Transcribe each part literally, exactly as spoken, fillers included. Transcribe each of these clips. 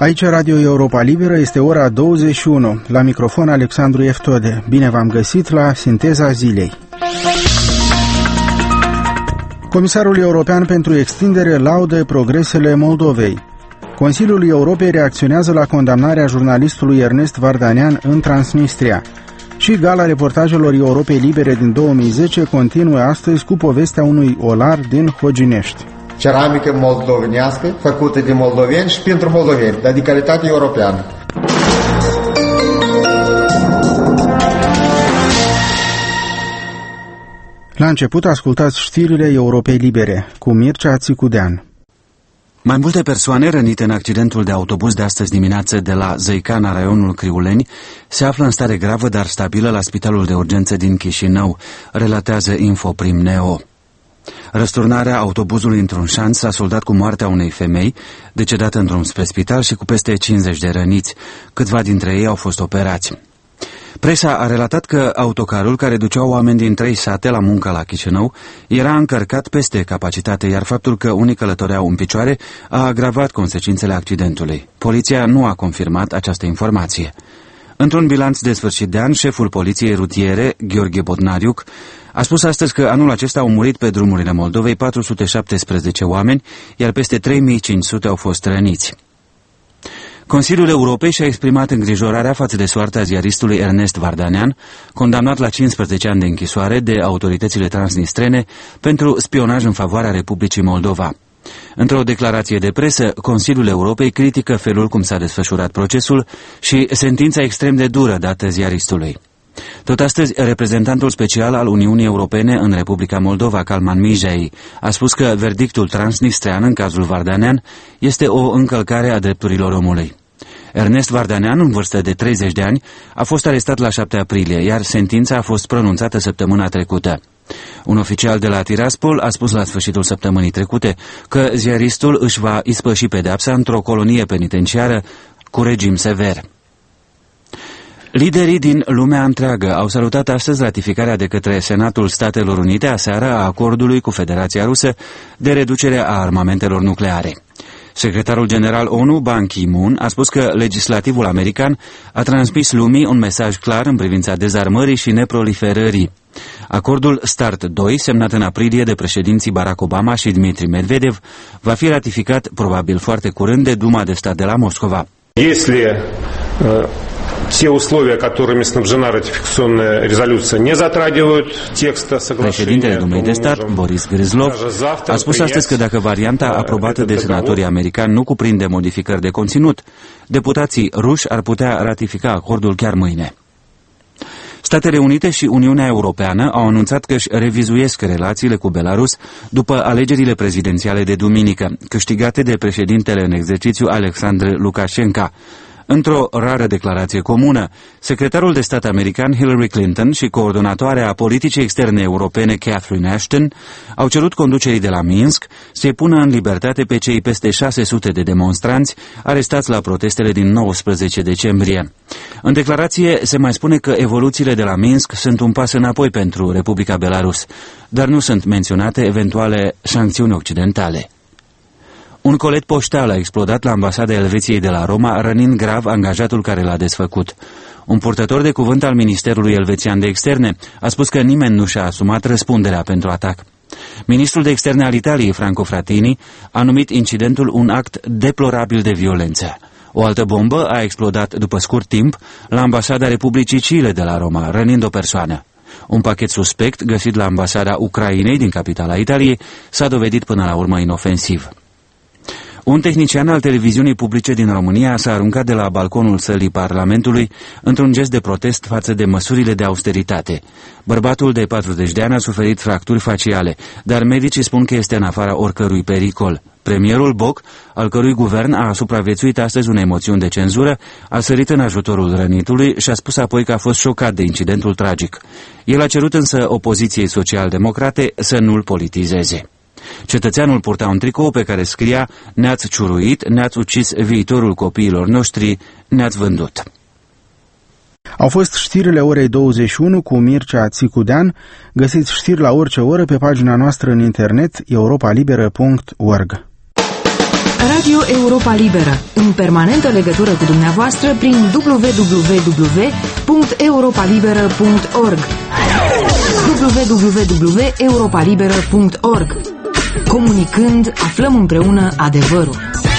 Aici Radio Europa Liberă, este ora douăzeci și unu. La microfon Alexandru Eftode. Bine v-am găsit la Sinteza Zilei. Comisarul European pentru Extindere laudă progresele Moldovei. Consiliul Europei reacționează la condamnarea jurnalistului Ernest Vardanyan în Transnistria. Și gala reportajelor Europei Libere din două mii zece continuă astăzi cu povestea unui olar din Hoginești. Ceramică moldovenească, făcută de moldoveni și pentru moldoveni, dar de calitate europeană. La început ascultați știrile Europei Libere cu Mircea Țicudean. Mai multe persoane rănite în accidentul de autobuz de astăzi dimineață de la Zăicana, raionul Criuleni, se află în stare gravă, dar stabilă la Spitalul de Urgență din Chișinău, relatează Infoprim Neo. Răsturnarea autobuzului într-un șanț s-a soldat cu moartea unei femei, decedată în drum spre spital, și cu peste cincizeci de răniți. Câțiva dintre ei au fost operați. Presa a relatat că autocarul, care ducea oameni din trei sate la muncă la Chișinău, era încărcat peste capacitate, iar faptul că unii călătoreau în picioare a agravat consecințele accidentului. Poliția nu a confirmat această informație. Într-un bilanț de sfârșit de an, șeful poliției rutiere, Gheorghe Bodnariuc, a spus astăzi că anul acesta au murit pe drumurile Moldovei patru sute șaptesprezece oameni, iar peste trei mii cinci sute au fost răniți. Consiliul Europei și-a exprimat îngrijorarea față de soarta ziaristului Ernest Vardanyan, condamnat la cincisprezece ani de închisoare de autoritățile transnistrene pentru spionaj în favoarea Republicii Moldova. Într-o declarație de presă, Consiliul Europei critică felul cum s-a desfășurat procesul și sentința extrem de dură dată ziaristului. Tot astăzi, reprezentantul special al Uniunii Europene în Republica Moldova, Calman Mijai, a spus că verdictul transnistrean în cazul Vardanyan este o încălcare a drepturilor omului. Ernest Vardanyan, în vârstă de treizeci de ani, a fost arestat la șapte aprilie, iar sentința a fost pronunțată săptămâna trecută. Un oficial de la Tiraspol a spus la sfârșitul săptămânii trecute că ziaristul își va ispăși pedeapsa într-o colonie penitenciară cu regim sever. Liderii din lumea întreagă au salutat astăzi ratificarea de către Senatul Statelor Unite aseară a acordului cu Federația Rusă de reducere a armamentelor nucleare. Secretarul general ONU, Ban Ki-moon, a spus că legislativul american a transmis lumii un mesaj clar în privința dezarmării și neproliferării. Acordul START doi, semnat în aprilie de președinții Barack Obama și Dmitri Medvedev, va fi ratificat probabil foarte curând de Duma de Stat de la Moscova. Те условия, которыми снабжена ратификационная резолюция, не затрагивают текста соглашения. Președintele Dumei de Stat, Boris Gryzlov, a spus astăzi că dacă varianta aprobată de senatorii americani nu cuprinde modificări de conținut, deputații ruși ar putea ratifica acordul chiar mâine. Statele Unite și Uniunea Europeană au anunțat că își revizuiesc relațiile cu Belarus după alegerile prezidențiale de duminică, câștigate de președintele în exercițiu Alexandru Lukashenko. Într-o rară declarație comună, secretarul de stat american Hillary Clinton și coordonatoarea politicii externe europene Catherine Ashton au cerut conducerii de la Minsk să-i pună în libertate pe cei peste șase sute de demonstranți arestați la protestele din nouăsprezece decembrie. În declarație se mai spune că evoluțiile de la Minsk sunt un pas înapoi pentru Republica Belarus, dar nu sunt menționate eventuale sancțiuni occidentale. Un colet poștal a explodat la ambasada Elveției de la Roma, rănind grav angajatul care l-a desfăcut. Un purtător de cuvânt al Ministerului Elvețian de Externe a spus că nimeni nu și-a asumat răspunderea pentru atac. Ministrul de Externe al Italiei, Franco Frattini, a numit incidentul un act deplorabil de violență. O altă bombă a explodat după scurt timp la ambasada Republicii Chile de la Roma, rănind o persoană. Un pachet suspect găsit la ambasada Ucrainei din capitala Italiei s-a dovedit până la urmă inofensiv. Un tehnician al televiziunii publice din România s-a aruncat de la balconul sălii Parlamentului într-un gest de protest față de măsurile de austeritate. Bărbatul de patruzeci de ani a suferit fracturi faciale, dar medicii spun că este în afara oricărui pericol. Premierul Boc, al cărui guvern a supraviețuit astăzi unei moțiuni de cenzură, a sărit în ajutorul rănitului și a spus apoi că a fost șocat de incidentul tragic. El a cerut însă opoziției social-democrate să nu-l politizeze. Cetățeanul purta un tricou pe care scria: "Ne-ați ciuruit, ne-ați ucis viitorul copiilor noștri, ne-ați vândut." Au fost știrile orei douăzeci și unu cu Mircea Țicudean. Găsiți știri la orice oră pe pagina noastră în internet europa liberă punct org. Radio Europa Liberă, în permanentă legătură cu dumneavoastră prin w w w punct europa liberă punct org w w w punct europa liberă punct org. Comunicând, aflăm împreună adevărul.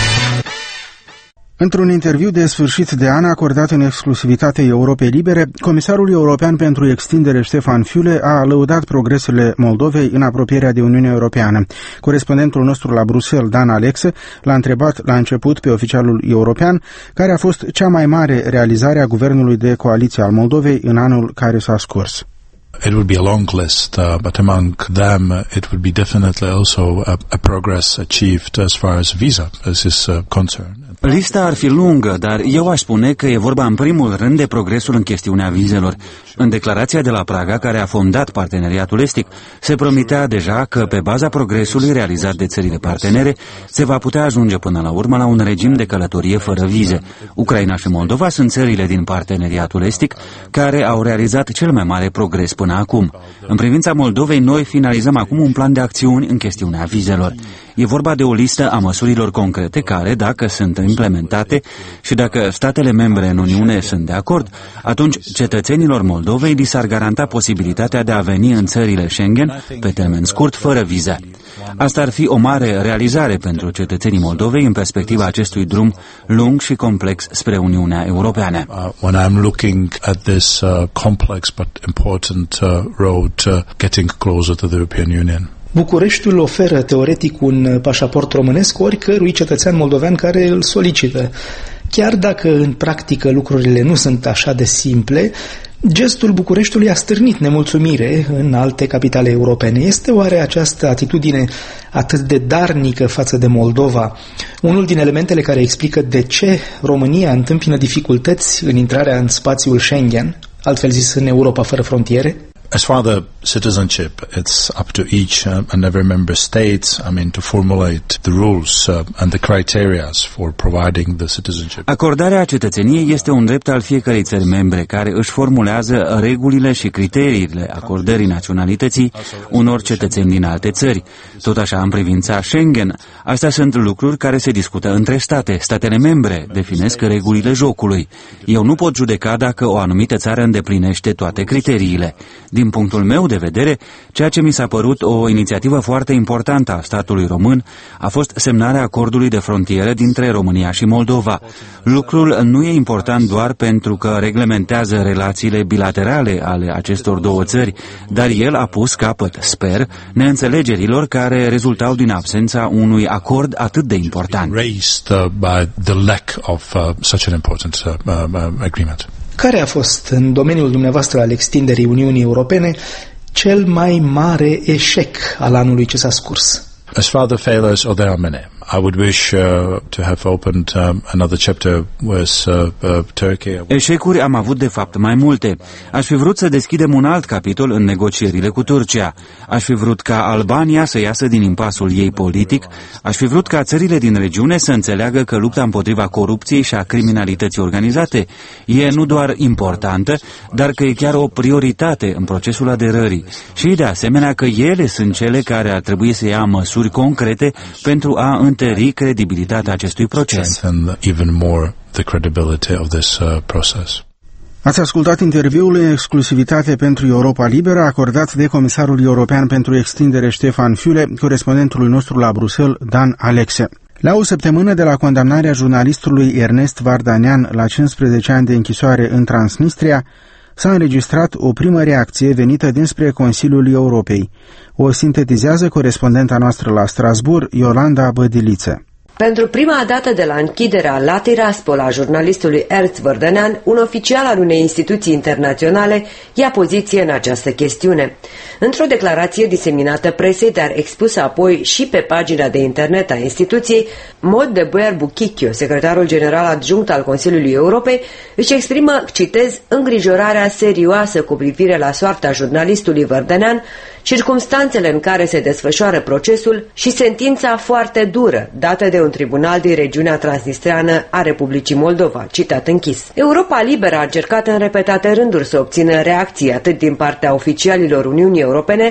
Într-un interviu de sfârșit de an acordat în exclusivitate Europei Libere, Comisarul European pentru Extindere Ștefan Füle a lăudat progresele Moldovei în apropierea de Uniunea Europeană. Corespondentul nostru la Bruxelles, Dan Alexe, l-a întrebat la început pe oficialul european care a fost cea mai mare realizare a guvernului de coaliție al Moldovei în anul care s-a scurs. It would be a long list, uh, but among them it would be definitely also a, a progress achieved as far as visa is uh, concerned. Lista ar fi lungă, dar eu aș spune că e vorba în primul rând de progresul în chestiunea vizelor. În declarația de la Praga, care a fondat parteneriatul estic, se promitea deja că pe baza progresului realizat de țările partenere se va putea ajunge până la urmă la un regim de călătorie fără vize. Ucraina și Moldova sunt țările din parteneriatul estic care au realizat cel mai mare progres până acum. În privința Moldovei, noi finalizăm acum un plan de acțiuni în chestiunea vizelor. E vorba de o listă a măsurilor concrete care, dacă sunt implementate și dacă statele membre în Uniune sunt de acord, atunci cetățenilor Moldovei li s-ar garanta posibilitatea de a veni în țările Schengen pe termen scurt, fără vize. Asta ar fi o mare realizare pentru cetățenii Moldovei în perspectiva acestui drum lung și complex spre Uniunea Europeană. Uh, when I'm looking at this uh, complex but important uh, road uh, getting closer to the European Union. Bucureștiul oferă teoretic un pașaport românesc oricărui cetățean moldovean care îl solicită. Chiar dacă în practică lucrurile nu sunt așa de simple, gestul Bucureștiului a stârnit nemulțumire în alte capitale europene. Este oare această atitudine atât de darnică față de Moldova unul din elementele care explică de ce România întâmpină dificultăți în intrarea în spațiul Schengen, altfel zis în Europa fără frontiere? As far as the citizenship, it's up to each uh, and every member state, I mean, to formulate the rules uh, and the criteria for providing the citizenship. Acordarea cetățeniei este un drept al fiecărei țări membre care își formulează regulile și criteriile acordării naționalității unor cetățeni din alte țări. Tot așa, în privința Schengen, astea sunt lucruri care se discută între state. Statele membre definesc regulile jocului. Eu nu pot judeca dacă o anumită țară îndeplinește toate criteriile. Din punctul meu de vedere, ceea ce mi s-a părut o inițiativă foarte importantă a statului român a fost semnarea acordului de frontieră dintre România și Moldova. Lucrul nu e important doar pentru că reglementează relațiile bilaterale ale acestor două țări, dar el a pus capăt, sper, neînțelegerilor care rezultau din absența unui acord atât de important. Care a fost, în domeniul dumneavoastră al extinderii Uniunii Europene, cel mai mare eșec al anului ce s-a scurs? As far as the failures, oh, there are many. I would wish uh, to have opened um, another chapter with uh, uh, Turkey. Eșecuri am avut de fapt mai multe. Aș fi vrut să deschidem un alt capitol în negocierile cu Turcia. Aș fi vrut ca Albania să iasă din impasul ei politic. Aș fi vrut ca țările din regiune să înțeleagă că lupta împotriva corupției și a criminalității organizate e nu doar importantă, dar că e chiar o prioritate în procesul aderării. Și de asemenea că ele sunt cele care ar trebui să ia măsuri concrete pentru a întări credibilitatea acestui proces. Ați ascultat interviul în exclusivitate pentru Europa Liberă acordat de Comisarul European pentru Extindere Ștefan Füle, corespondentul nostru la Bruxelles, Dan Alexe. La o săptămână de la condamnarea jurnalistului Ernest Vardanyan la cincisprezece ani de închisoare în Transnistria, s-a înregistrat o primă reacție venită dinspre Consiliul Europei. O sintetizează corespondenta noastră la Strasbourg, Iolanda Bădiliță. Pentru prima dată de la închiderea la Tiraspol a jurnalistului Ernest Vardanyan, un oficial al unei instituții internaționale ia poziție în această chestiune. Într-o declarație diseminată presei, dar expusă apoi și pe pagina de internet a instituției, Maud de Boer Buchichio, secretarul general adjunct al Consiliului Europei, își exprimă, citez, îngrijorarea serioasă cu privire la soarta jurnalistului Vardanyan, circumstanțele în care se desfășoară procesul și sentința foarte dură dată de un tribunal din regiunea transnistreană a Republicii Moldova, citat închis. Europa Liberă a încercat în repetate rânduri să obțină reacții atât din partea oficialilor Uniunii Europene,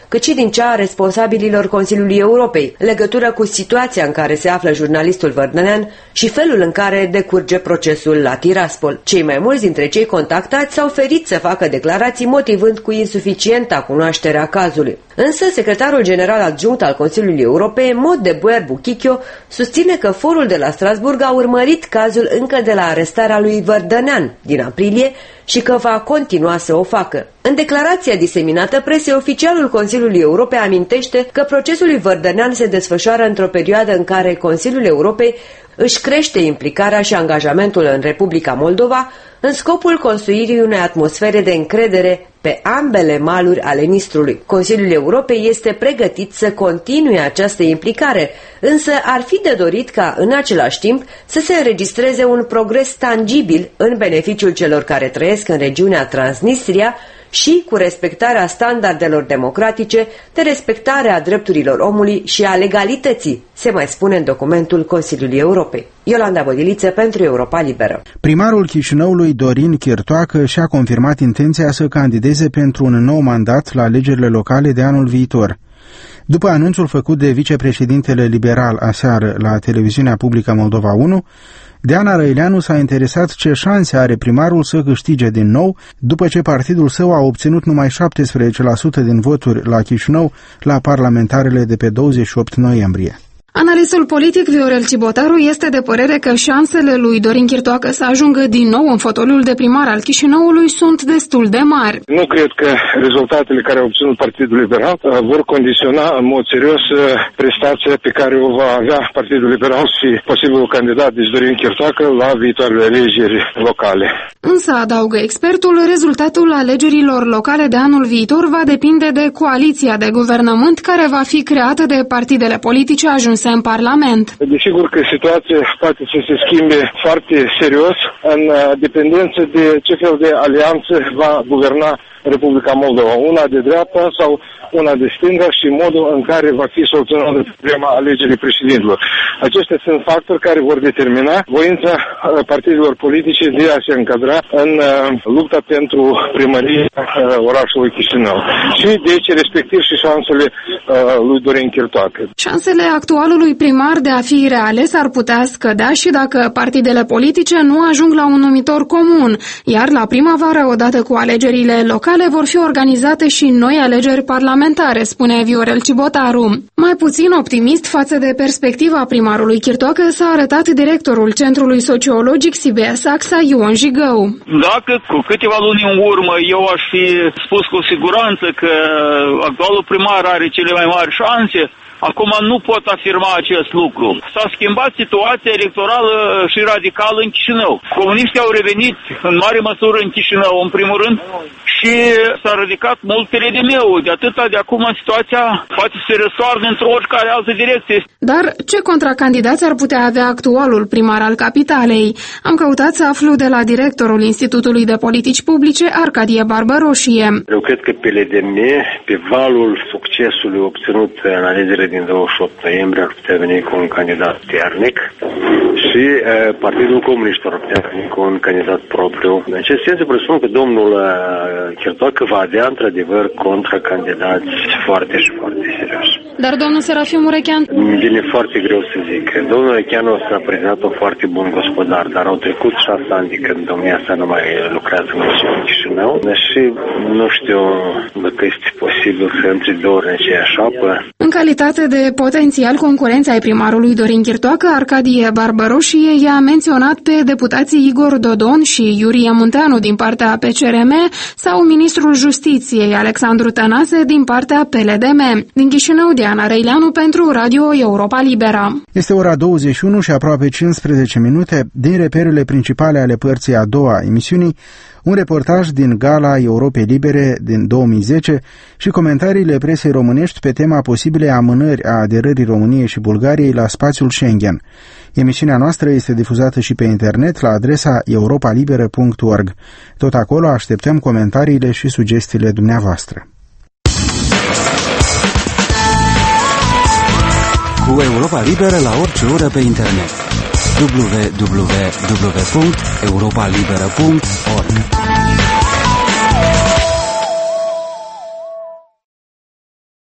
cât și din cea a responsabililor Consiliului Europei, în legătură cu situația în care se află jurnalistul Vărdănean și felul în care decurge procesul la Tiraspol. Cei mai mulți dintre cei contactați s-au ferit să facă declarații motivând cu insuficienta cunoașterea cazului. Însă, secretarul general adjunct al Consiliului Europei, Maud de Boer Buchichio, susține că forul de la Strasburg a urmărit cazul încă de la arestarea lui Vărdănean din aprilie și că va continua să o facă. În declarația diseminată presei, oficialul Consiliului Europei amintește că procesul lui Vărdănean se desfășoară într-o perioadă în care Consiliul Europei își crește implicarea și angajamentul în Republica Moldova în scopul construirii unei atmosfere de încredere pe ambele maluri ale Nistrului. Consiliul Europei este pregătit să continue această implicare, însă ar fi de dorit ca, în același timp, să se înregistreze un progres tangibil în beneficiul celor care trăiesc în regiunea Transnistria și cu respectarea standardelor democratice, de respectarea drepturilor omului și a legalității, se mai spune în documentul Consiliului Europei. Iolanda Bodiliță pentru Europa Liberă. Primarul Chișinăului, Dorin Chirtoacă, și-a confirmat intenția să candideze pentru un nou mandat la alegerile locale de anul viitor. După anunțul făcut de vicepreședintele liberal aseară la televiziunea publică Moldova unu, Diana Răileanu s-a interesat ce șanse are primarul să câștige din nou, după ce partidul său a obținut numai șaptesprezece la sută din voturi la Chișinău la parlamentarele de pe douăzeci și opt noiembrie. Analistul politic Viorel Cibotaru este de părere că șansele lui Dorin Chirtoacă să ajungă din nou în fotoliul de primar al Chișinăului sunt destul de mari. Nu cred că rezultatele care au obținut Partidul Liberal vor condiționa în mod serios prestația pe care o va avea Partidul Liberal și posibilul candidat, deci Dorin Chirtoacă, la viitoarele alegeri locale. Însă, adaugă expertul, rezultatul alegerilor locale de anul viitor va depinde de coaliția de guvernământ care va fi creată de partidele politice ajunse în Parlament. Desigur că situația poate să se schimbe foarte serios în dependență de ce fel de alianță va guverna Republica Moldova, una de dreapta sau una de stânga și modul în care va fi soluționată problema alegerii președintelor. Acestea sunt factori care vor determina voința partidelor politice de a se încadra în lupta pentru primăria orașului Chișinău și deci respectiv și șansele lui Dorin Chirtoacă. Șansele actualului primar de a fi reales ar putea scădea și dacă partidele politice nu ajung la un numitor comun, iar la primăvară, odată cu alegerile locale, vor fi organizate și noi alegeri parlamentare, spune Viorel Cibotaru. Mai puțin optimist față de perspectiva primarului Chirtoacă s-a arătat directorul Centrului Sociologic S I B E S A X A, Ion Jigău. Dacă cu câteva luni în urmă eu aș fi spus cu siguranță că actualul primar are cele mai mari șanse, acum nu pot afirma acest lucru. S-a schimbat situația electorală și radicală în Chișinău. Comuniștii au revenit în mare măsură în Chișinău, în primul rând, și s-a ridicat mult P L D M-ul. De atâta de acum situația poate să se răstoarne într-o oricare altă direcție. Dar ce contracandidați ar putea avea actualul primar al capitalei? Am căutat să aflu de la directorul Institutului de Politici Publice, Arcadie Barbăroșie. Eu cred că P L D M, pe valul succesului obținut în alegerile din douăzeci și opt noiembrie, ar putea veni cu un candidat puternic și uh, Partidul Comuniștilor ar putea veni cu un candidat propriu. În acest sens, eu presupun că domnul uh, Chirtoacă va avea într-adevăr contracandidați foarte și foarte serios. Dar domnul Serafim Urechean? Vine foarte greu să zic. Domnul Urechean o s-a prezentat un foarte bun gospodar, dar au trecut șase ani de când domnia sa nu mai lucrează în Chișinău și nu știu dacă este posibil să între două ori în aceeași apă. În calitate de potențial concurenți ai primarului Dorin Chirtoacă, Arcadie Barbăroșie i-a menționat pe deputații Igor Dodon și Iurie Munteanu din partea P C R M sau ministrul Justiției Alexandru Tănase din partea P L D M. Din Chișinău, Diana Răileanu pentru Radio Europa Liberă. Este ora douăzeci și unu și aproape cincisprezece minute. Din reperele principale ale părții a doua emisiunii, un reportaj din Gala Europei Libere din două mii zece și comentariile presei românești pe tema posibilei amânări a aderării României și Bulgariei la spațiul Schengen. Emisiunea noastră este difuzată și pe internet la adresa europa liberă punct org. Tot acolo așteptăm comentariile și sugestiile dumneavoastră. Cu Europa Liberă la orice oră pe internet. w w w punct europa liberă punct org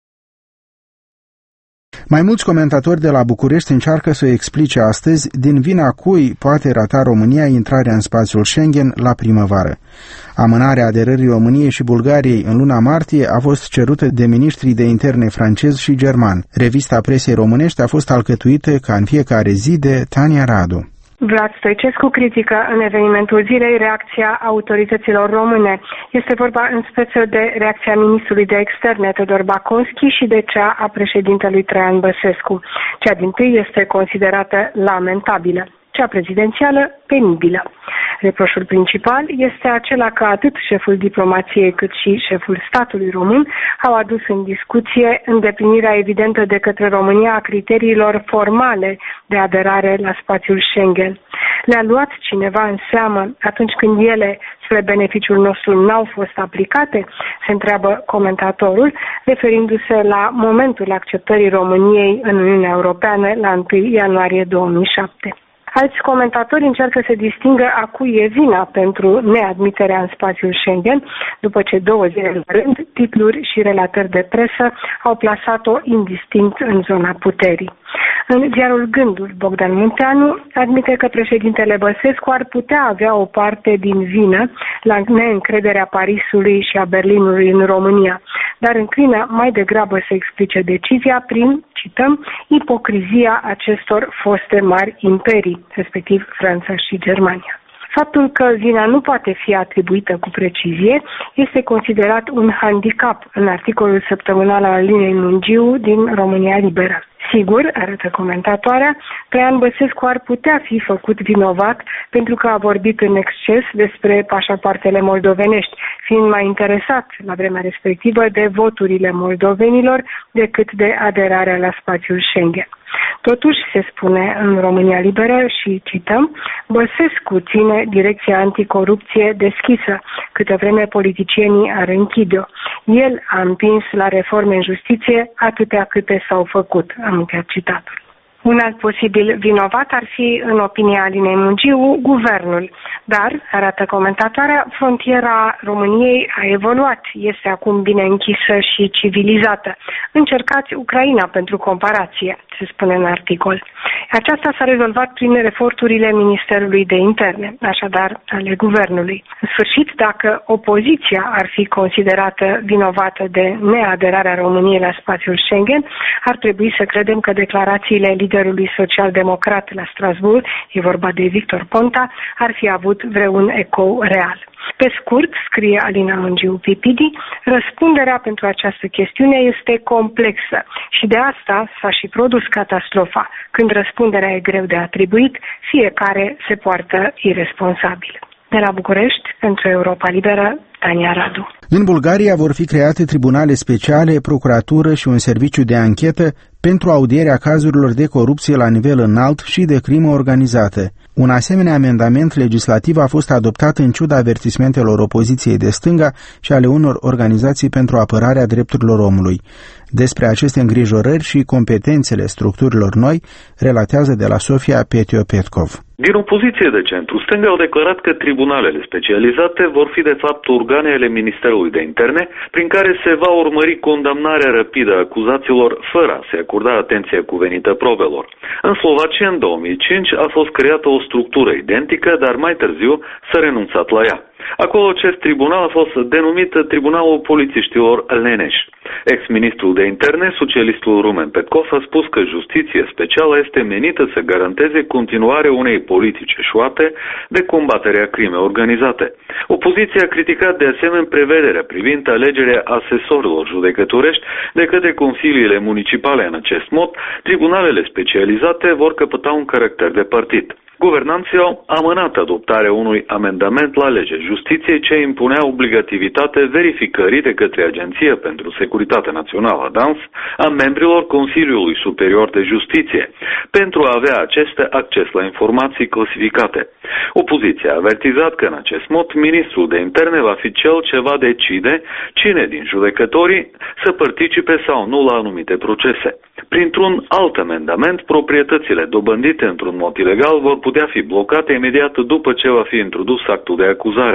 Mai mulți comentatori de la București încearcă să explice astăzi din vina cui poate rata România intrarea în spațiul Schengen la primăvară. Amânarea aderării României și Bulgariei în luna martie a fost cerută de ministrii de interne francez și german. Revista presei românești a fost alcătuită ca în fiecare zi de Tania Radu. Vlad Stoicescu critică în evenimentul zilei reacția autorităților române. Este vorba în speță de reacția ministrului de externe Teodor Baconschi și de cea a președintelui Traian Băsescu. Cea dintâi este considerată lamentabilă, cea prezidențială penibilă. Reproșul principal este acela că atât șeful diplomației cât și șeful statului român au adus în discuție îndeplinirea evidentă de către România a criteriilor formale de aderare la spațiul Schengen. Le-a luat cineva în seamă atunci când ele, spre beneficiul nostru, n-au fost aplicate? Se întreabă comentatorul, referindu-se la momentul acceptării României în Uniunea Europeană la întâi ianuarie două mii șapte. Alți comentatori încearcă să distingă a cui e vina pentru neadmiterea în spațiul Schengen, după ce două zile în rând, titluri și relatări de presă au plasat-o indistinct în zona puterii. În ziarul Gândul, Bogdan Munteanu admite că președintele Băsescu ar putea avea o parte din vină la neîncrederea Parisului și a Berlinului în România, dar înclină mai degrabă să explice decizia prin, cităm, ipocrizia acestor foste mari imperii, respectiv Franța și Germania. Faptul că vina nu poate fi atribuită cu precizie este considerat un handicap în articolul săptămânal al Alinei Mungiu din România Liberă. Sigur, arată comentatoarea, Traian Băsescu ar putea fi făcut vinovat pentru că a vorbit în exces despre pașapoartele moldovenești, fiind mai interesat la vremea respectivă de voturile moldovenilor decât de aderarea la spațiul Schengen. Totuși, se spune în România Liberă și cităm, Băsescu ține direcția anticorupție deschisă, câtă vreme politicienii ar închide-o. El a împins la reforme în justiție atâtea câte s-au făcut, am încheiat citatul. Un alt posibil vinovat ar fi, în opinia Alinei Mungiu, guvernul. Dar, arată comentatoarea, frontiera României a evoluat, este acum bine închisă și civilizată. Încercați Ucraina pentru comparație, se spune în articol. Aceasta s-a rezolvat prin eforturile Ministerului de Interne, așadar ale guvernului. În sfârșit, dacă opoziția ar fi considerată vinovată de neaderarea României la spațiul Schengen, ar trebui să credem că declarațiile liderului social-democrat la Strasbourg, e vorba de Victor Ponta, ar fi avut vreun ecou real. Pe scurt, scrie Alina Mungiu Pipidi, răspunderea pentru această chestiune este complexă și de asta s-a și produs catastrofa. Când răspunderea e greu de atribuit, fiecare se poartă iresponsabil. De la București, pentru Europa Liberă, Tania Radu. În Bulgaria vor fi create tribunale speciale, procuratură și un serviciu de anchetă pentru audierea cazurilor de corupție la nivel înalt și de crimă organizată. Un asemenea amendament legislativ a fost adoptat în ciuda avertismentelor opoziției de stânga și ale unor organizații pentru apărarea drepturilor omului. Despre aceste îngrijorări și competențele structurilor noi, relatează de la Sofia Petio-Petkov. Din opoziție de centru-stânga au declarat că tribunalele specializate vor fi de fapt organele Ministerului de Interne, prin care se va urmări condamnarea rapidă a acuzaților fără a se acorda atenție cuvenită probelor. În Slovacia, în două mii cinci, a fost creată o structură identică, dar mai târziu s-a renunțat la ea. Acolo acest tribunal a fost denumit Tribunalul Polițiștilor Leneș. Ex-ministrul de Interne, socialistul Rumen Petkov, a spus că justiția specială este menită să garanteze continuarea unei politici eșuate de combaterea crimei organizate. Opoziția a criticat de asemenea prevederea privind alegerea asesorilor judecătorești de către consiliile municipale. În acest mod, tribunalele specializate vor căpăta un caracter de partid. Guvernanții au amânat adoptarea unui amendament la legea justiției ce impunea obligativitatea verificării de către Agenția pentru Securitate Națională, D A N S, a membrilor Consiliului Superior de Justiție, pentru a avea aceste acces la informații clasificate. Opoziția a avertizat că în acest mod ministrul de interne va fi cel ce va decide cine din judecătorii să participe sau nu la anumite procese. Printr-un alt amendament, proprietățile dobândite într-un mod ilegal vor putea fi blocate imediat după ce va fi introdus actul de acuzare.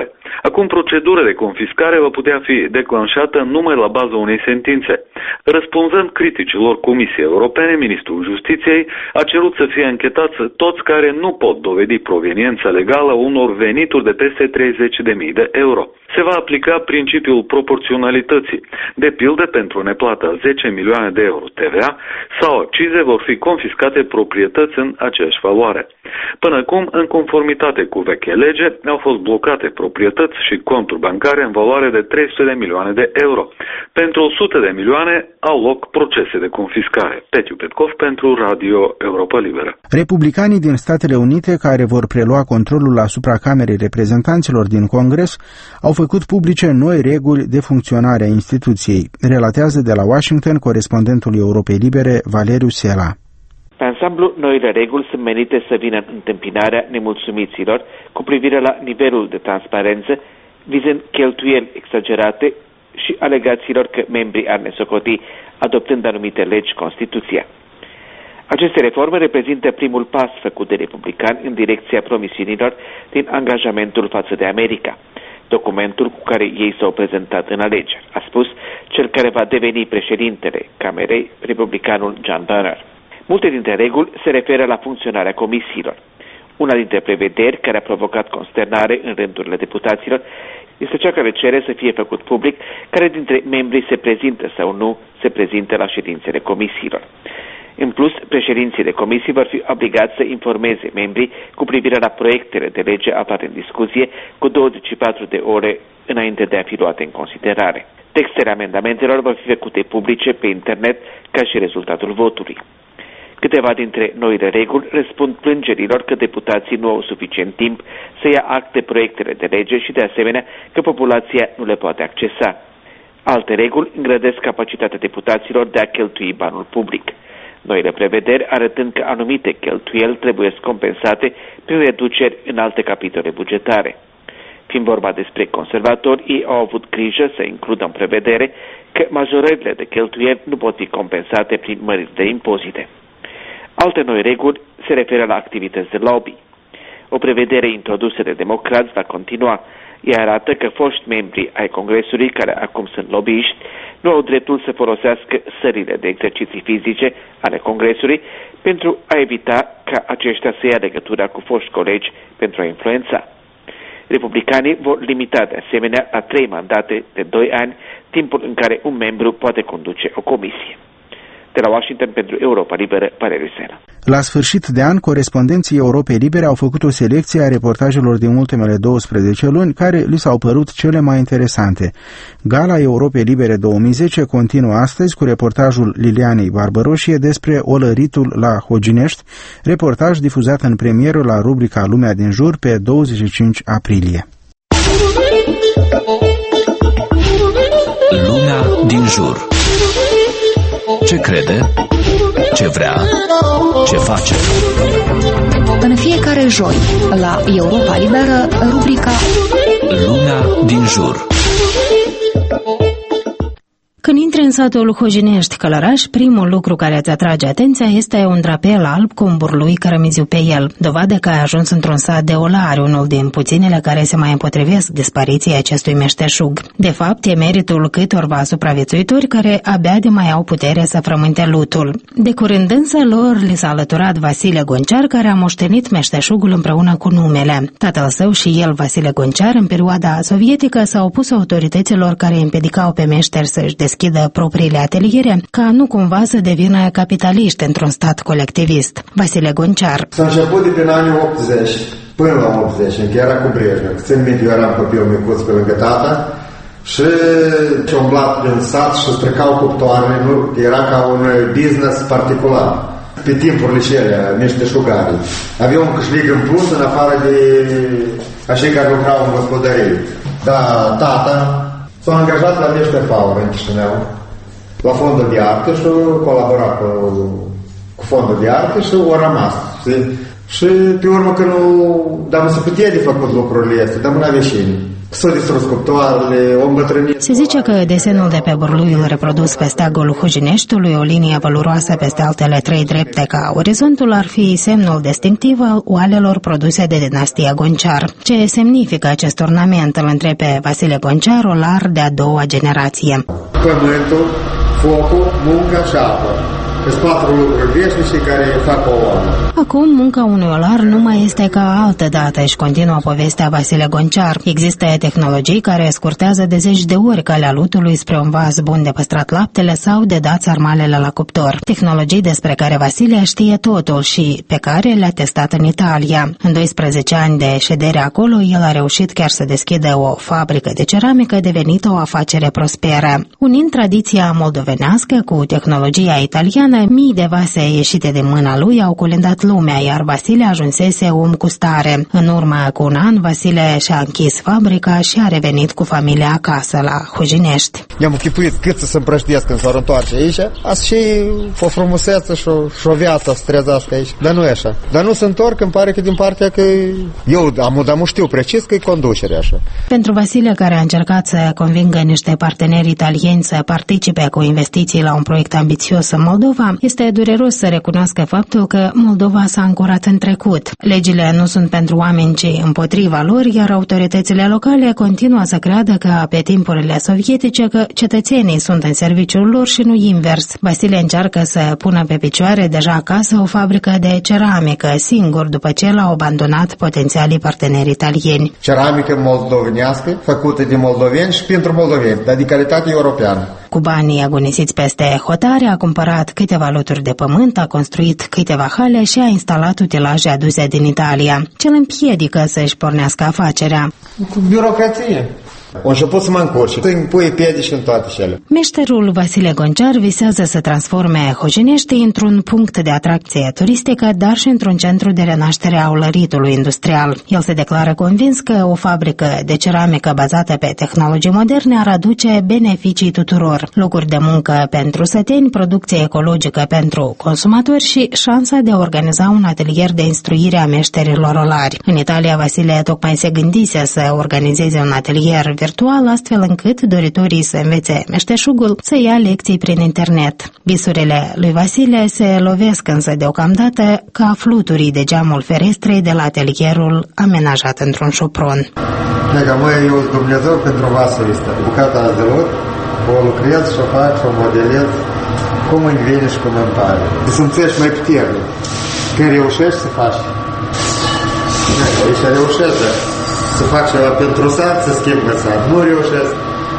Acum, procedura de confiscare va putea fi declanșată numai la baza unei sentințe. Răspunzând criticilor Comisiei Europene, Ministrul Justiției a cerut să fie închetați toți care nu pot dovedi proveniența legală unor venituri de peste treizeci de mii de euro. Se va aplica principiul proporționalității. De pildă, pentru neplata zece milioane de euro T V A sau accize vor fi confiscate proprietăți în aceeași valoare. Până acum, în conformitate cu vechea lege, au fost blocate proprietăți și conturi bancare în valoare de trei sute de milioane de euro. Pentru o sută de milioane au loc procese de confiscare. Petiu Petkov pentru Radio Europa Liberă. Republicanii din Statele Unite, care vor prelua controlul asupra Camerei Reprezentanților din Congres, au făcut publice noi reguli de funcționare a instituției, relatează de la Washington corespondentul Europei Libere Valeriu Sela. Pe ansamblu, noile reguli sunt menite să vină în întâmpinarea nemulțumiților cu privire la nivelul de transparență, vizând cheltuieli exagerate și alegațiilor că membrii ar nesocoti adoptând anumite legi Constituția. Aceste reforme reprezintă primul pas făcut de republicani în direcția promisiunilor din angajamentul față de America, documentul cu care ei s-au prezentat în alegeri, a spus cel care va deveni președintele Camerei, republicanul John Boehner. Multe dintre reguli se referă la funcționarea comisiilor. Una dintre prevederi care a provocat consternare în rândurile deputaților este cea care cere să fie făcut public care dintre membrii se prezintă sau nu se prezintă la ședințele comisiilor. În plus, președinții de comisii vor fi obligați să informeze membrii cu privire la proiectele de lege aflate în discuție cu douăzeci și patru de ore înainte de a fi luate în considerare. Textele amendamentelor vor fi făcute publice pe internet ca și rezultatul votului. Câteva dintre noile reguli răspund plângerilor că deputații nu au suficient timp să ia acte proiectele de lege și, de asemenea, că populația nu le poate accesa. Alte reguli îngrădesc capacitatea deputaților de a cheltui banul public. Noile prevederi arătând că anumite cheltuieli trebuie compensate prin reduceri în alte capitole bugetare. Fiind vorba despre conservatori, ei au avut grijă să includă în prevedere că majorările de cheltuieli nu pot fi compensate prin măriri de impozite. Alte noi reguli se referă la activități de lobby. O prevedere introdusă de democrați va continua. Ea arată că foști membri ai Congresului, care acum sunt lobbyiști, nu au dreptul să folosească sălile de exerciții fizice ale Congresului pentru a evita ca aceștia să ia legătura cu foști colegi pentru a influența. Republicanii vor limita de asemenea la trei mandate de doi ani, timpul în care un membru poate conduce o comisie. De la Washington pentru Europa Liberă, Valeriu Sela. La sfârșit de an, corespondenții Europei Libere au făcut o selecție a reportajelor din ultimele douăsprezece luni care li s-au părut cele mai interesante. Gala Europei Libere două mii zece continuă astăzi cu reportajul Lilianei Barbăroșie despre olăritul la Hoginești, reportaj difuzat în premieră la rubrica Lumea din jur pe douăzeci și cinci aprilie. Lumea din jur. Ce crede? Ce vrea? Ce face? În fiecare joi, la Europa Liberă, rubrica Lumea din jur. Când intri în satul Hoginești, Călăraș, primul lucru care îți atrage atenția este un drapel alb cu un burlui cărămiziu pe el, dovadă că ai ajuns într-un sat de olari, unul din puținele care se mai împotrivesc dispariției acestui meșteșug. De fapt, e meritul câtorva supraviețuitori care abia de mai au putere să frământe lutul. De curând însă lor li s-a alăturat Vasile Goncear, care a moștenit meșteșugul împreună cu numele. Tatăl său și el, Vasile Goncear, în perioada sovietică s-au opus autorităților care împiedicau pe meșteri să-și deschidă propriile ateliere, ca nu cumva să devină capitaliști într-un stat colectivist. Vasile Goncear. S-a început de prin anii optzeci până la optzeci, încă era cu Brejnev. Țin minte, eu eram copil micuț pe lângă tata și ce umblat prin sat și stricau cuptoarele, nu? Era ca un business particular. Pe timpurile cele, meșteșugare. Avea un câștig în plus în afară de așa care lucrau în gospodărie. Da, tata s-a angajat la Meșter Power în Chișinău, la fondul de artă și colabora cu, cu fondul de artă și o rămas. Și, și pe urmă că nu, dar nu se putea de făcut lucrurile astea, dar nu avea cine. S-au distrus cuptoarele, o îmbătrânire. Se zice că desenul de pe burluiul reprodus pe steagul Hujineștiului, o linie văluroasă peste altele trei drepte ca orizontul, ar fi semnul distinctiv al oalelor produse de dinastia Gonciar. Ce semnifică acest ornament, îl întreb pe Vasile Gonciar, olar de-a doua generație. Pământul, focul, munca și apă. Sunt patru lucruri veșnice care fac o oamă. Acum, munca unui olar nu mai este ca altă dată, și continuă povestea Vasile Gonciar. Există tehnologii care scurtează de zeci de ori calea lutului spre un vas bun de păstrat laptele sau de dat sarmalele la cuptor. Tehnologii despre care Vasile știe totul și pe care le-a testat în Italia. În doisprezece ani de ședere acolo, el a reușit chiar să deschidă o fabrică de ceramică devenită o afacere prosperă. Unind tradiția moldovenească cu tehnologia italiană, mii de vase ieșite din mâna lui au culindat lumea, iar Vasile ajunsese om cu stare. În urmă cu un an, Vasile și-a închis fabrica și a revenit cu familia acasă la Hujinești. I-am închipuit cât să se împrăștiesc când s-au întoarce aici, asta și o frumusețe și o, și o viață să trezească aici. Dar nu e așa. Dar nu se întorc, îmi pare că din partea că eu am, dar nu știu precis că e conducerea așa. Pentru Vasile, care a încercat să convingă niște parteneri italieni să participe cu investiții la un proiect ambițios în Moldova, este dureros să recunoască faptul că Moldova s-a ancorat în trecut. Legile nu sunt pentru oameni, ci împotriva lor, iar autoritățile locale continuă să creadă că pe timpurile sovietice că cetățenii sunt în serviciul lor și nu invers. Vasile încearcă să pună pe picioare deja acasă o fabrică de ceramică, singur după ce l-au abandonat potențialii parteneri italieni. Ceramică moldovenească, făcută de moldoveni și pentru moldoveni, dar de calitate europeană. Cu banii agonisiți peste hotare, a cumpărat câteva loturi de pământ, a construit câteva hale și a instalat utilaje aduse din Italia. Ce îl împiedică să-și pornească afacerea? Cu birocrație. O început să mă încurci, să îmi pui piedici în toate cele. Meșterul Vasile Gonciar visează să transforme Hujinești într-un punct de atracție turistică, dar și într-un centru de renaștere a ulăritului industrial. El se declară convins că o fabrică de ceramică bazată pe tehnologii moderne ar aduce beneficii tuturor. Locuri de muncă pentru săteni, producție ecologică pentru consumatori și șansa de a organiza un atelier de instruire a meșterilor olari. În Italia, Vasile tocmai se gândise să organizeze un atelier virtual, astfel încât doritorii să învețe meșteșugul să ia lecții prin internet. Visurile lui Vasile se lovesc însă deocamdată ca fluturii de geamul ferestrei de la atelierul amenajat într-un șopron. Dacă mă, eu Dumnezeu pentru vasul ăsta, bucata de lot, o lucrez și o fac și o modelez cum îmi vine și cum îmi pare. Să simțești mai puternic. Când reușești să faci. Aici reușești, să fac ceva pentru sat, să schimb în sat. Nu reușesc.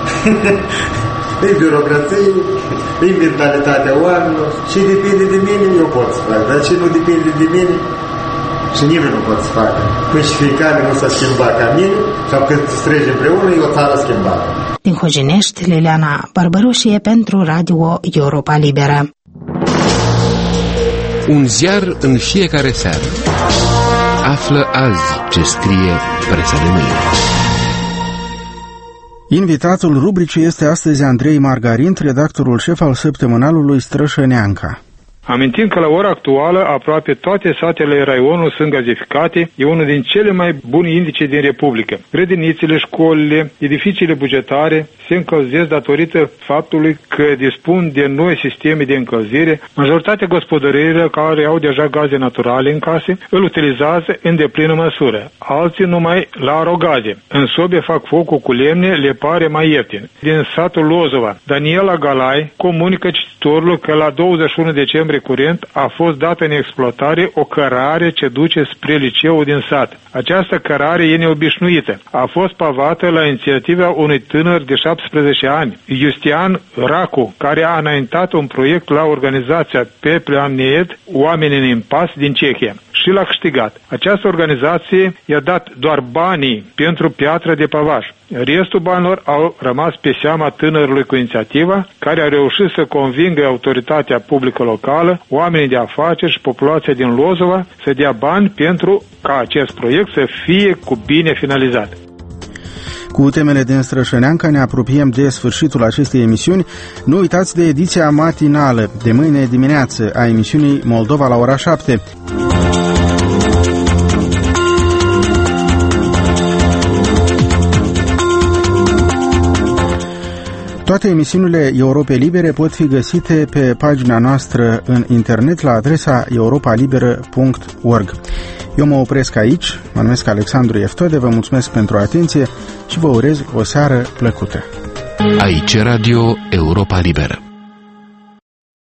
E birocrație, e mentalitatea oamenilor. Și depinde de mine, eu pot să fac. Dar ce nu depinde de mine, și nimeni nu pot să facă. Păi și fiecare nu s-a schimbat ca mine, sau când strângi împreună, e o țară schimbată. Din Hujinești, Liliana Barbăroșie pentru Radio Europa Liberă. Un ziar în fiecare seară. Află azi ce scrie presa de mâine. Invitatul rubricii este astăzi Andrei Margarint, redactorul șef al săptămânalului Strășăneanca. Amintind că la ora actuală aproape toate satele raionului sunt gazificate, e unul din cele mai bune indice din Republică. Grădinițele, școlile, edificiile bugetare se încălzesc datorită faptului că dispun de noi sisteme de încălzire. Majoritatea gospodăriilor care au deja gaze naturale în case îl utilizează în deplină măsură. Alții numai la arogaze. În sobe fac focul cu lemne, le pare mai ieftin. Din satul Lozova, Daniela Galai comunică cititorului că la douăzeci și unu decembrie curent a fost dată în exploatare o cărare ce duce spre liceul din sat. Această cărare e neobișnuită. A fost pavată la inițiativa unui tânăr de șaptesprezece ani, Justian Racu, care a înaintat un proiect la organizația Pepleamniet, Oameni în impas din Cehia, și l-a câștigat. Această organizație i-a dat doar banii pentru piatră de pavaj. Restul banilor au rămas pe seama tânărului cu inițiativa, care a reușit să convingă autoritatea publică locală, oamenii de afaceri și populația din Lozova să dea bani pentru ca acest proiect să fie cu bine finalizat. Cu temele din Strășăneanca ne apropiem de sfârșitul acestei emisiuni. Nu uitați de ediția matinală de mâine dimineață a emisiunii Moldova la ora șapte. Toate emisiunile Europe Libere pot fi găsite pe pagina noastră în internet la adresa europa liberă punct org. Eu mă opresc aici, mă numesc Alexandru Eftode, vă mulțumesc pentru atenție și vă urez o seară plăcută. Aici Radio Europa Liberă.